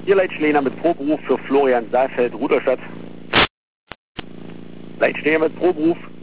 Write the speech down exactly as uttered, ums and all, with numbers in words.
Hier Leitschläger mit Proberuf für Florian Saalfeld, Rudolstadt. Leitschläger mit Proberuf